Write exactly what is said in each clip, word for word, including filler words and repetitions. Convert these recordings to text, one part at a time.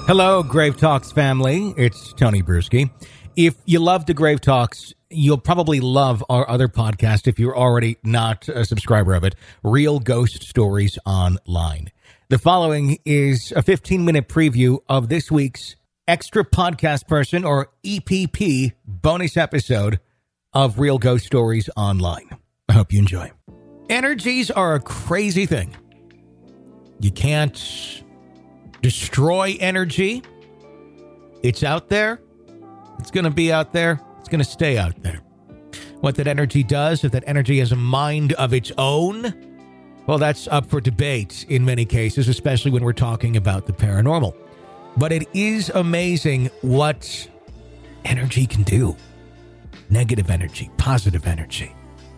Hello, Grave Talks family. It's Tony Bruschi. If you love the Grave Talks, you'll probably love our other podcast if you're already not a subscriber of it, Real Ghost Stories Online. The following is a fifteen-minute preview of this week's Extra Podcast Person, or E P P, bonus episode of Real Ghost Stories Online. I hope you enjoy. Energies are a crazy thing. You can't destroy energy. It's out there. It's going to be out there. It's going to stay out there. What that energy does, if that energy has a mind of its own, well, that's up for debate in many cases, especially when we're talking about the paranormal. But it is amazing what energy can do. Negative energy, positive energy.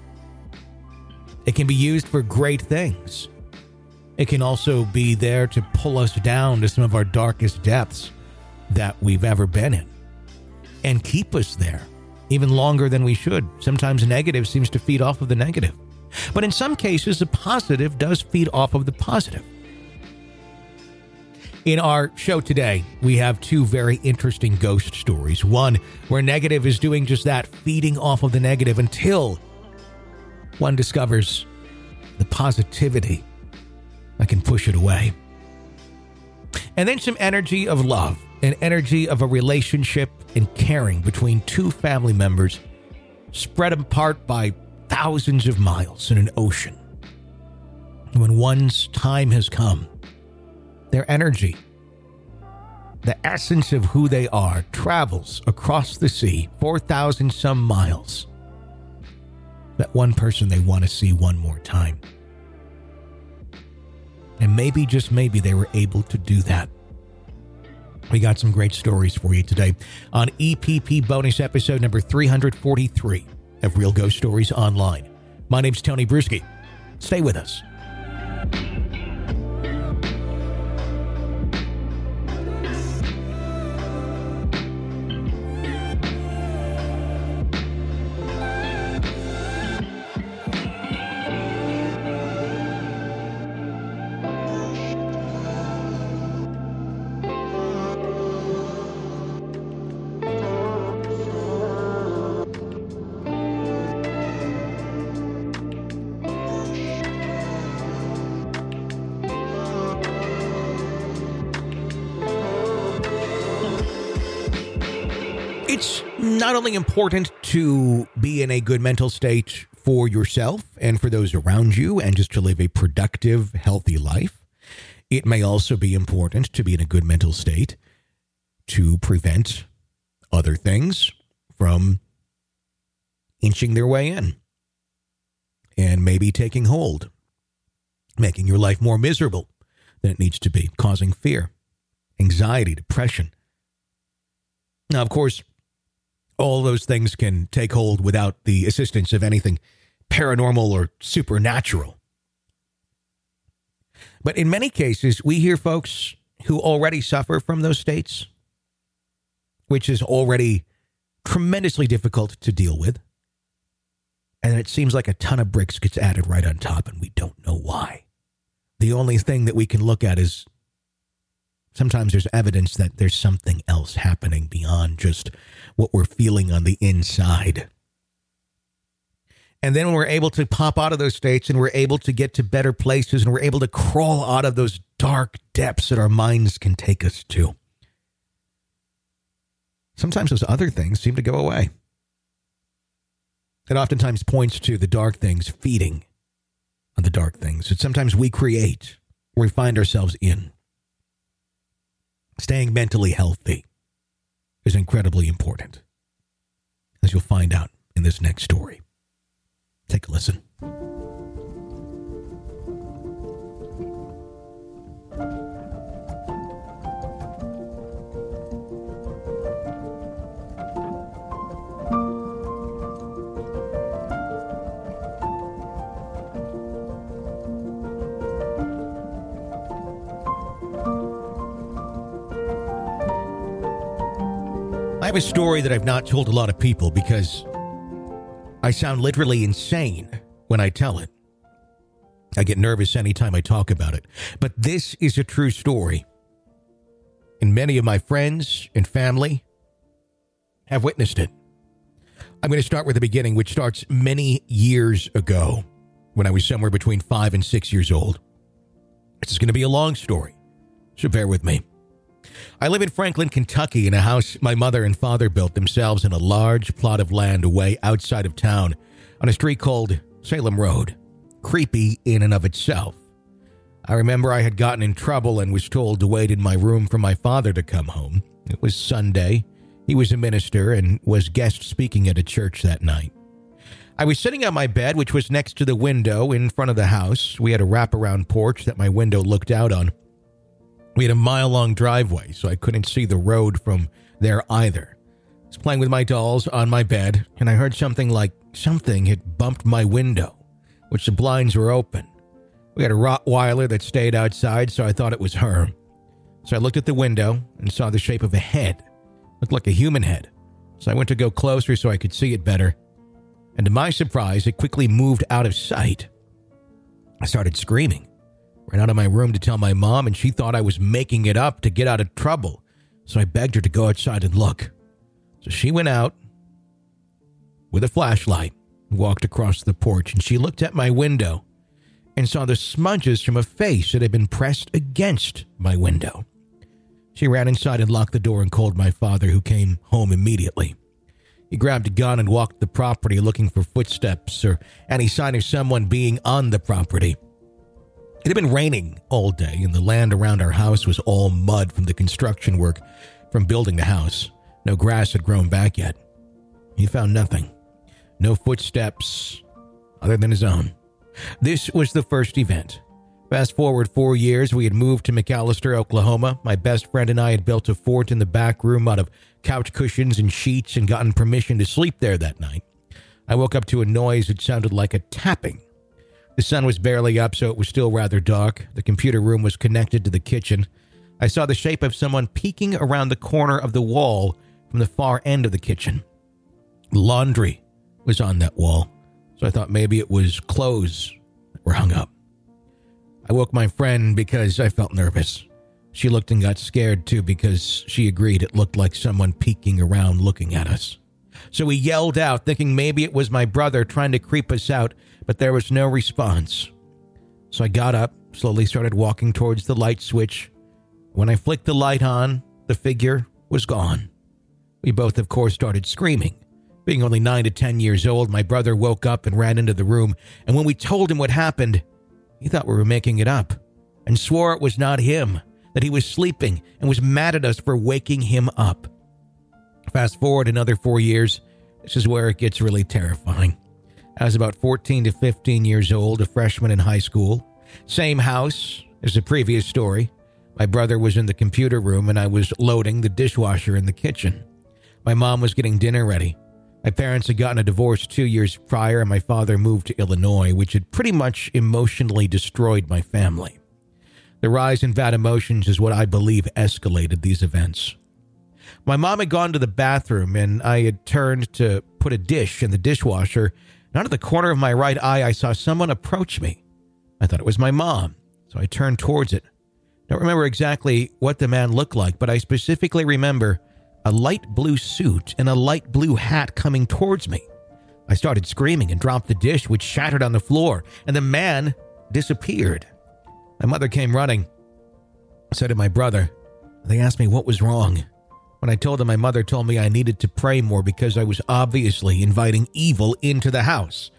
It can be used for great things. It can also be there to pull us down to some of our darkest depths that we've ever been in and keep us there even longer than we should. Sometimes negative seems to feed off of the negative. But in some cases, the positive does feed off of the positive. In our show today, we have two very interesting ghost stories. One where negative is doing just that, feeding off of the negative until one discovers the positivity that can push it away. And then some energy of love, an energy of a relationship and caring between two family members spread apart by thousands of miles in an ocean. When one's time has come, their energy, the essence of who they are, travels across the sea, four thousand some miles. That one person they want to see one more time. And maybe, just maybe, they were able to do that. We got some great stories for you today on E P P bonus episode number three forty-three of Real Ghost Stories Online. My name's Tony Bruschi. Stay with us. It's not only important to be in a good mental state for yourself and for those around you and just to live a productive, healthy life. It may also be important to be in a good mental state to prevent other things from inching their way in and maybe taking hold, making your life more miserable than it needs to be, causing fear, anxiety, depression. Now, of course, all those things can take hold without the assistance of anything paranormal or supernatural. But in many cases, we hear folks who already suffer from those states, which is already tremendously difficult to deal with. And it seems like a ton of bricks gets added right on top, and we don't know why. The only thing that we can look at is sometimes there's evidence that there's something else happening beyond just what we're feeling on the inside. And then when we're able to pop out of those states and we're able to get to better places and we're able to crawl out of those dark depths that our minds can take us to, sometimes those other things seem to go away. It oftentimes points to the dark things feeding on the dark things that sometimes we create or we find ourselves in. Staying mentally healthy is incredibly important, as you'll find out in this next story. Take a listen. I have a story that I've not told a lot of people because I sound literally insane when I tell it. I get nervous anytime I talk about it. But this is a true story. And many of my friends and family have witnessed it. I'm going to start with the beginning, which starts many years ago when I was somewhere between five and six years old. This is going to be a long story, so bear with me. I live in Franklin, Kentucky, in a house my mother and father built themselves in a large plot of land away outside of town on a street called Salem Road. Creepy in and of itself. I remember I had gotten in trouble and was told to wait in my room for my father to come home. It was Sunday. He was a minister and was guest speaking at a church that night. I was sitting on my bed, which was next to the window in front of the house. We had a wraparound porch that my window looked out on. We had a mile-long driveway, so I couldn't see the road from there either. I was playing with my dolls on my bed, and I heard something like something had bumped my window, which the blinds were open. We had a Rottweiler that stayed outside, so I thought it was her. So I looked at the window and saw the shape of a head. It looked like a human head. So I went to go closer so I could see it better. And to my surprise, it quickly moved out of sight. I started screaming. Ran out of my room to tell my mom, and she thought I was making it up to get out of trouble. So I begged her to go outside and look. So she went out with a flashlight, walked across the porch, and she looked at my window and saw the smudges from a face that had been pressed against my window. She ran inside and locked the door and called my father, who came home immediately. He grabbed a gun and walked the property looking for footsteps or any sign of someone being on the property. It had been raining all day, and the land around our house was all mud from the construction work from building the house. No grass had grown back yet. He found nothing. No footsteps other than his own. This was the first event. Fast forward four years, we had moved to McAlester, Oklahoma. My best friend and I had built a fort in the back room out of couch cushions and sheets and gotten permission to sleep there that night. I woke up to a noise that sounded like a tapping. The sun was barely up, so it was still rather dark. The computer room was connected to the kitchen. I saw the shape of someone peeking around the corner of the wall from the far end of the kitchen. Laundry was on that wall, so I thought maybe it was clothes that were hung up. I woke my friend because I felt nervous. She looked and got scared too because she agreed it looked like someone peeking around looking at us. So we yelled out, thinking maybe it was my brother trying to creep us out, but there was no response. So I got up, slowly started walking towards the light switch. When I flicked the light on, the figure was gone. We both, of course, started screaming. Being only nine to ten years old, my brother woke up and ran into the room, and when we told him what happened, he thought we were making it up and swore it was not him, that he was sleeping and was mad at us for waking him up. Fast forward another four years, this is where it gets really terrifying. I was about fourteen to fifteen years old, a freshman in high school. Same house as the previous story. My brother was in the computer room and I was loading the dishwasher in the kitchen. My mom was getting dinner ready. My parents had gotten a divorce two years prior and my father moved to Illinois, which had pretty much emotionally destroyed my family. The rise in bad emotions is what I believe escalated these events. My mom had gone to the bathroom and I had turned to put a dish in the dishwasher, and out of the corner of my right eye I saw someone approach me. I thought it was my mom, so I turned towards it. I don't remember exactly what the man looked like, but I specifically remember a light blue suit and a light blue hat coming towards me. I started screaming and dropped the dish, which shattered on the floor, and the man disappeared. My mother came running. So did my brother. They asked me what was wrong. When I told them, my mother told me I needed to pray more because I was obviously inviting evil into the house.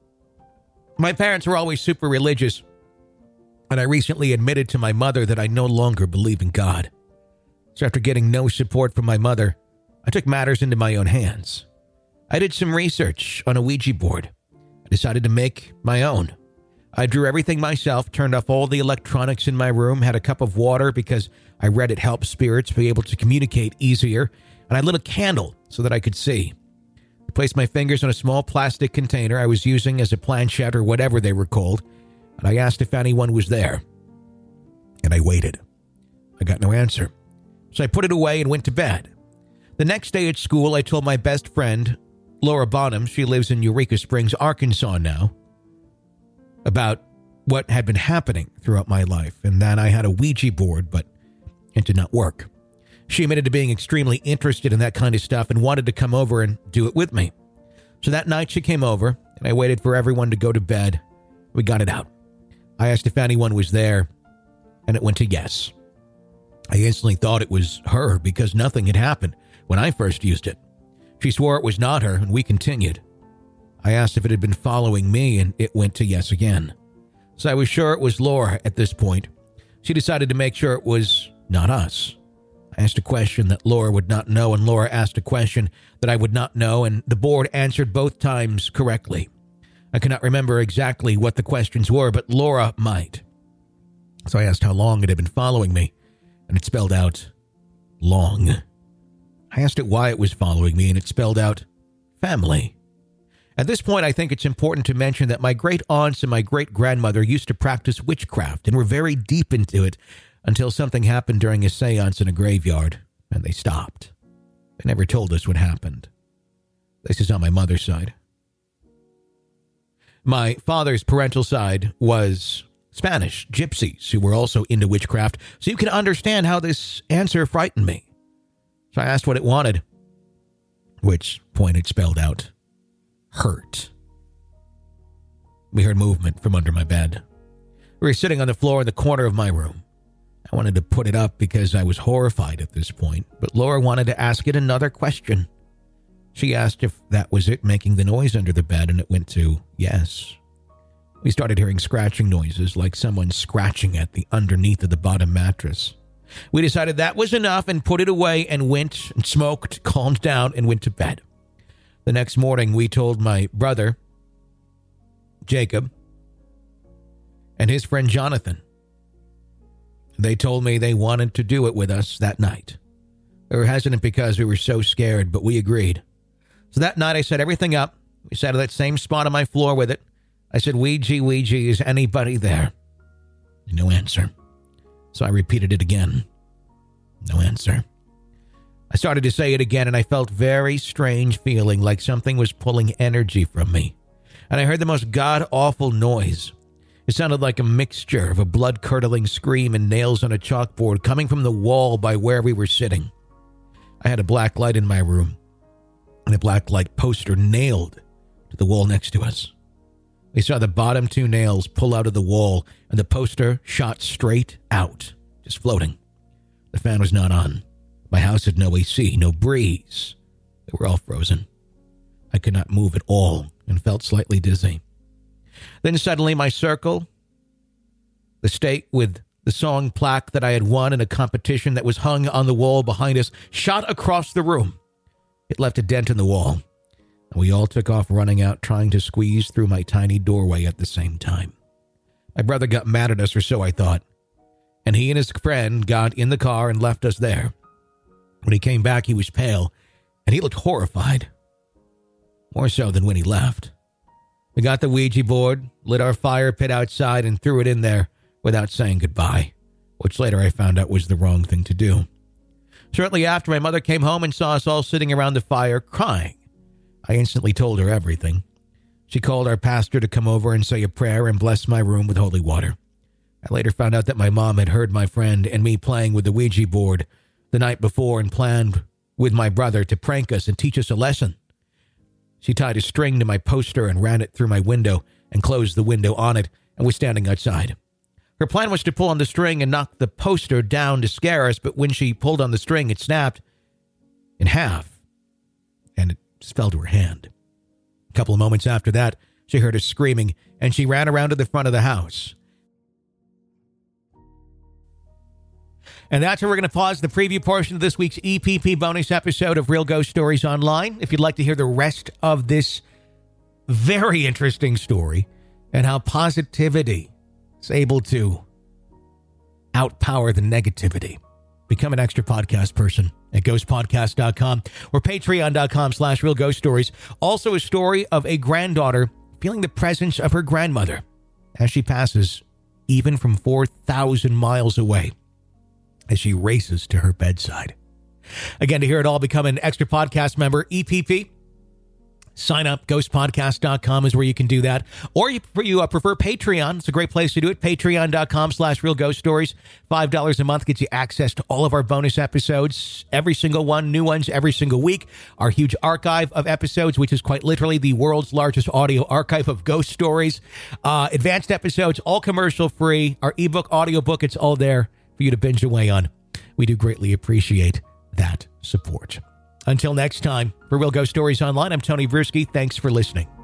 My parents were always super religious, and I recently admitted to my mother that I no longer believe in God. So after getting no support from my mother, I took matters into my own hands. I did some research on a Ouija board. I decided to make my own. I drew everything myself, turned off all the electronics in my room, had a cup of water because I read it helps spirits be able to communicate easier, and I lit a candle so that I could see. I placed my fingers on a small plastic container I was using as a planchette or whatever they were called, and I asked if anyone was there. And I waited. I got no answer. So I put it away and went to bed. The next day at school, I told my best friend, Laura Bonham, she lives in Eureka Springs, Arkansas now, about what had been happening throughout my life and that I had a Ouija board, but it did not work. She admitted to being extremely interested in that kind of stuff and wanted to come over and do it with me. So that night she came over, and I waited for everyone to go to bed. We got it out. I asked if anyone was there, and it went to yes. I instantly thought it was her because nothing had happened when I first used it. She swore it was not her, and we continued. I asked if it had been following me, and it went to yes again. So I was sure it was Laura at this point. She decided to make sure it was not us. I asked a question that Laura would not know, and Laura asked a question that I would not know, and the board answered both times correctly. I cannot remember exactly what the questions were, but Laura might. So I asked how long it had been following me, and it spelled out long. I asked it why it was following me, and it spelled out family. At this point, I think it's important to mention that my great aunts and my great grandmother used to practice witchcraft and were very deep into it until something happened during a seance in a graveyard, and they stopped. They never told us what happened. This is on my mother's side. My father's parental side was Spanish gypsies who were also into witchcraft, so you can understand how this answer frightened me. So I asked what it wanted, which point it spelled out hurt. We heard movement from under my bed. We were sitting on the floor in the corner of my room. I wanted to put it up because I was horrified at this point, but Laura wanted to ask it another question. She asked if that was it making the noise under the bed, and it went to yes. We started hearing scratching noises, like someone scratching at the underneath of the bottom mattress. We decided that was enough and put it away and went and smoked, calmed down, and went to bed. The next morning, we told my brother, Jacob, and his friend Jonathan. They told me they wanted to do it with us that night. They were hesitant because we were so scared, but we agreed. So that night, I set everything up. We sat at that same spot on my floor with it. I said, Ouija, Ouija, is anybody there? No answer. So I repeated it again. No answer. I started to say it again, and I felt very strange feeling like something was pulling energy from me. And I heard the most god-awful noise. It sounded like a mixture of a blood-curdling scream and nails on a chalkboard coming from the wall by where we were sitting. I had a black light in my room, and a black light poster nailed to the wall next to us. We saw the bottom two nails pull out of the wall, and the poster shot straight out, just floating. The fan was not on. My house had no A C, no breeze. They were all frozen. I could not move at all and felt slightly dizzy. Then suddenly my circle, the stake with the song plaque that I had won in a competition that was hung on the wall behind us, shot across the room. It left a dent in the wall, and we all took off running out, trying to squeeze through my tiny doorway at the same time. My brother got mad at us, or so I thought, and he and his friend got in the car and left us there. When he came back, he was pale, and he looked horrified. More so than when he left. We got the Ouija board, lit our fire pit outside, and threw it in there without saying goodbye, which later I found out was the wrong thing to do. Shortly after, my mother came home and saw us all sitting around the fire crying. I instantly told her everything. She called our pastor to come over and say a prayer and bless my room with holy water. I later found out that my mom had heard my friend and me playing with the Ouija board the night before and planned with my brother to prank us and teach us a lesson. She tied a string to my poster and ran it through my window and closed the window on it and was standing outside. Her plan was to pull on the string and knock the poster down to scare us, but when she pulled on the string, it snapped in half, and it just fell to her hand. A couple of moments after that, she heard us screaming, and she ran around to the front of the house. And that's where we're going to pause the preview portion of this week's E P P bonus episode of Real Ghost Stories Online. If you'd like to hear the rest of this very interesting story and how positivity is able to outpower the negativity, become an extra podcast person at ghost podcast dot com or patreon dot com slash real ghost stories. Also a story of a granddaughter feeling the presence of her grandmother as she passes, even from four thousand miles away, as she races to her bedside. Again, to hear it all, become an extra podcast member, E P P, Sign up. ghost podcast dot com is where you can do that. Or you, you uh, prefer Patreon. It's a great place to do it. Patreon dot com slash Real Ghost Stories. five dollars a month gets you access to all of our bonus episodes. Every single one. New ones every single week. Our huge archive of episodes, which is quite literally the world's largest audio archive of ghost stories. Uh, advanced episodes, all commercial free. Our ebook, audiobook, it's all there for you to binge away on. We do greatly appreciate that support. Until next time, for Real Ghost Stories Online, I'm Tony Brueski. Thanks for listening.